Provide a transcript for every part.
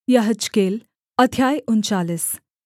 यहेजकेल अध्याय 39।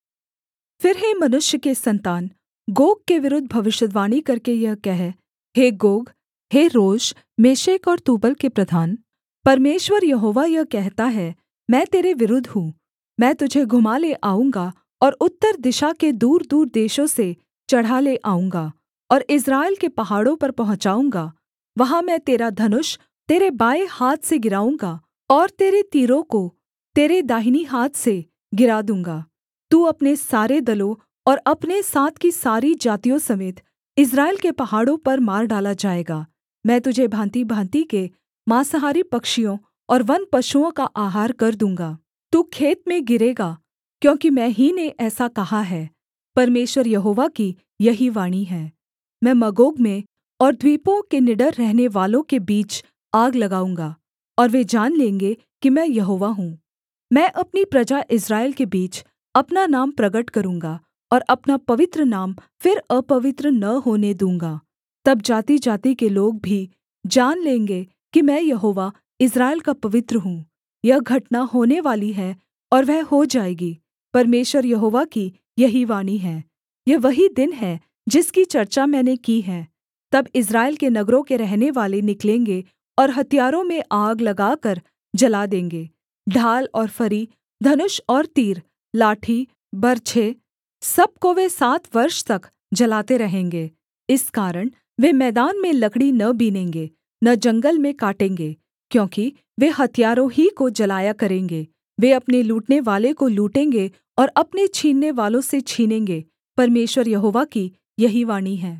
फिर हे मनुष्य के सन्तान, गोग के विरुद्ध भविष्यद्वाणी करके यह कह, हे गोग, हे रोश, मेशेक और तूबल के प्रधान, परमेश्वर यहोवा यह कहता है, मैं तेरे विरुद्ध हूँ। मैं तुझे घुमा ले आऊँगा और उत्तर दिशा के दूरदूर देशों से चढ़ा ले आऊँगा और इस्राएल के पहाड़ों पर पहुँचाऊँगा। वहाँ मैं तेरा धनुष तेरे बाएँ हाथ से गिराऊँगा और तेरे तीरों को तेरे दाहिनी हाथ से गिरा दूँगा। तू अपने सारे दलों और अपने साथ की सारी जातियों समेत इस्राएल के पहाड़ों पर मार डाला जाएगा। मैं तुझे भाँति-भाँति के माँसाहारी पक्षियों और वन पशुओं का आहार कर दूँगा। तू खेत में गिरेगा, क्योंकि मैं ही ने ऐसा कहा है। परमेश्वर यहोवा की यही वाणी है। मैं मगोग में और द्वीपों के निडर रहनेवालों के बीच आग लगाऊँगा, और वे जान लेंगे कि मैं यहोवा हूँ। मैं अपनी प्रजा इस्राएल के बीच अपना नाम प्रगट करूँगा और अपना पवित्र नाम फिर अपवित्र न होने दूँगा। तब जाति-जाति के लोग भी जान लेंगे कि मैं यहोवा इस्राएल का पवित्र हूँ। यह घटना होने वाली है और वह हो जाएगी। परमेश्वर यहोवा की यही वाणी है। यह वही दिन है जिसकी चर्चा मैंने की है। तब इस्राएल के नगरों के रहनेवाले निकलेंगे और हथियारों में आग लगाकर जला देंगे। ढाल और फरी, धनुष और तीर, लाठी, बर्छे, सब को वे 7 वर्ष तक जलाते रहेंगे। इस कारण वे मैदान में लकड़ी न बीनेंगे, न जंगल में काटेंगे, क्योंकि वे हथियारों ही को जलाया करेंगे। वे अपने लूटनेवाले को लूटेंगे और अपने छीननेवालों से छीनेंगे। परमेश्वर यहोवा की यही वाणी है।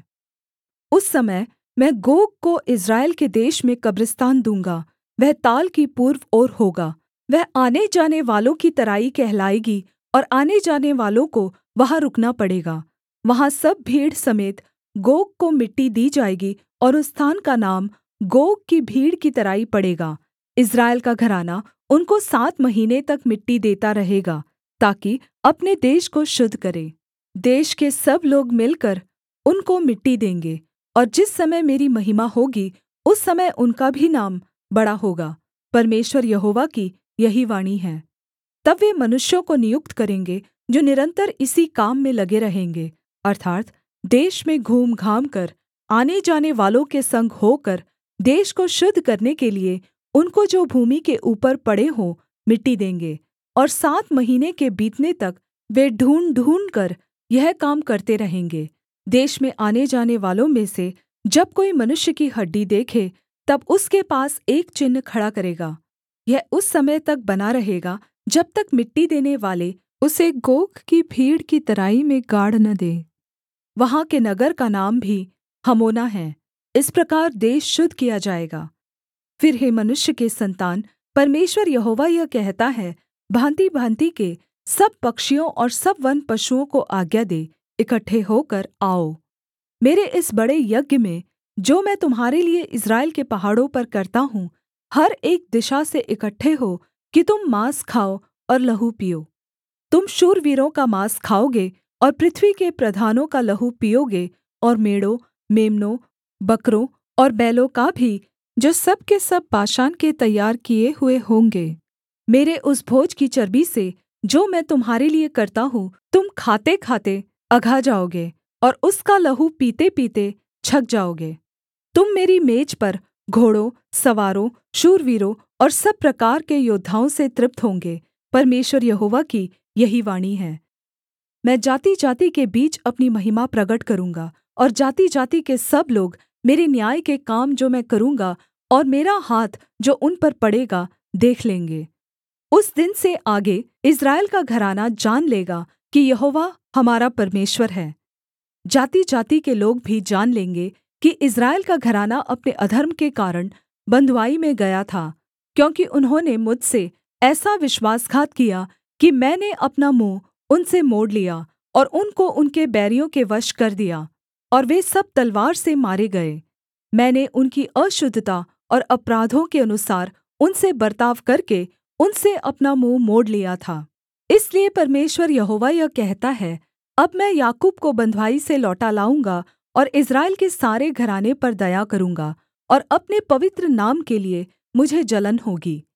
उस समय मैं गोग को इस्राएल के देश में कब्रिस्तान दूँगा। वह ताल की पूर्व ओर होगा। वह आने-जाने वालों की तराई कहलाएगी और आने-जाने वालों को वहाँ रुकना पड़ेगा। वहाँ सब भीड़ समेत गोग को मिट्टी दी जाएगी और उस स्थान का नाम गोग की भीड़ की तराई पड़ेगा। इस्राएल का घराना उनको 7 महीने तक मिट्टी देता रहेगा, ताकि अपने देश को शुद्ध करे। देश के सब लोग मिलकर उनको मिट्टी देंगे, और जिस समय मेरी महिमा होगी उस समय उनका भी नाम बड़ा होगा। परमेश्वर यहोवा की यही वाणी है। तब वे मनुष्यों को नियुक्त करेंगे जो निरन्तर इसी काम में लगे रहेंगे, अर्थात् देश में घूम-घाम कर आने-जाने वालों के संग होकर देश को शुद्ध करने के लिये उनको जो भूमि के ऊपर पड़े हों मिट्टी देंगे। और 7 महीने के बीतने तक वे ढूँढ़-ढूँढ़कर यह काम करते रहेंगे। देश में आने-जाने वालों में से जब कोई मनुष्य की हड्डी देखे, तब उसके पास एक चिन्ह खड़ा करेगा। यह उस समय तक बना रहेगा जब तक मिट्टी देने वाले उसे गोग की भीड़ की तराई में गाड़ न दें। वहाँ के नगर का नाम भी हमोना है। इस प्रकार देश शुद्ध किया जाएगा। फिर हे मनुष्य के सन्तान, परमेश्वर यहोवा यह कहता है, भाँति-भाँति के सब पक्षियों और सब वन पशुओं को आज्ञा दे, इकट्ठे होकर आओ मेरे इस बड़े यज्ञ में, जो मैं तुम्हारे लिये इस्राएल के पहाड़ों पर करता हूँ। हर एक दिशा से इकट्ठे हो कि तुम माँस खाओ और लहू पीओ। तुम शूरवीरों का माँस खाओगे और पृथ्वी के प्रधानों का लहू पीओगे, और मेढ़ों, मेम्नों, बकरों और बैलों का भी, जो सब के सब बाशान के तैयार किए हुए होंगे। मेरे उस भोज की चर्बी से जो मैं तुम्हारे लिये करता हूँ तुम खाते-खाते अघा जाओगे और उसका लहू पीते-पीते छक जाओगे। तुम मेरी मेज पर घोड़ों, सवारों, शूरवीरों और सब प्रकार के योद्धाओं से तृप्त होंगे। परमेश्वर यहोवा की यही वाणी है। मैं जाति-जाति के बीच अपनी महिमा प्रगट करूँगा, और जाति-जाति के सब लोग मेरे न्याय के काम जो मैं करूँगा और मेरा हाथ जो उन पर पड़ेगा देख लेंगे। उस दिन से आगे इस्राएल का घराना जान लेगा कि यहोवा हमारा परमेश्वर है। जाति-जाति के लोग भी जान लेंगे कि इस्राएल का घराना अपने अधर्म के कारण बँधुआई में गया था, क्योंकि उन्होंने मुझसे ऐसा विश्वासघात किया कि मैंने अपना मुँह उनसे मोड़ लिया और उनको उनके बैरियों के वश कर दिया, और वे सब तलवार से मारे गए। मैंने उनकी अशुद्धता और अपराधों के अनुसार उनसे बर्ताव करके उनसे अपना मुँह मोड़ लिया था। इसलिए परमेश्वर यहोवा यह कहता है, अब मैं याकूब को बँधुआई से लौटा लाऊँगा और इस्राएल के सारे घराने पर दया करूँगा, और अपने पवित्र नाम के लिये मुझे जलन होगी।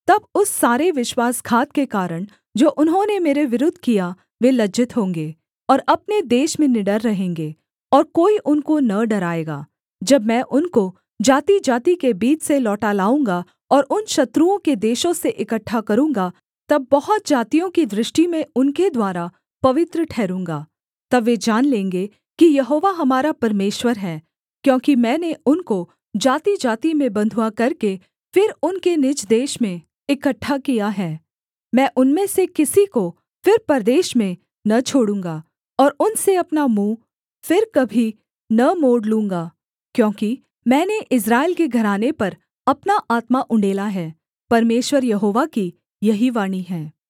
तब उस सारे विश्वासघात के कारण जो उन्होंने मेरे विरुद्ध किया वे लज्जित होंगे और अपने देश में निडर रहेंगे, और कोई उनको न डराएगा। जब मैं उनको जातिजाति के बीच से लौटा लाऊँगा और उन शत्रुओं के देशों से इकट्ठा करूँगा, तब बहुत जातियों की दृष्टि में उनके द्वारा पवित्र ठहरूँगा। तब वे जान लेंगे कि यहोवा हमारा परमेश्वर है, क्योंकि मैंने उनको जातिजाति में बँधुआ करके फिर उनके निज देश में इकट्ठा किया है। मैं उनमें से किसी को फिर परदेश में न छोड़ूँगा और उनसे अपना मुँह फिर कभी न मोड़ लूँगा, क्योंकि मैंने इस्राएल के घराने पर अपना आत्मा उण्डेला है। परमेश्वर यहोवा की यही वाणी है।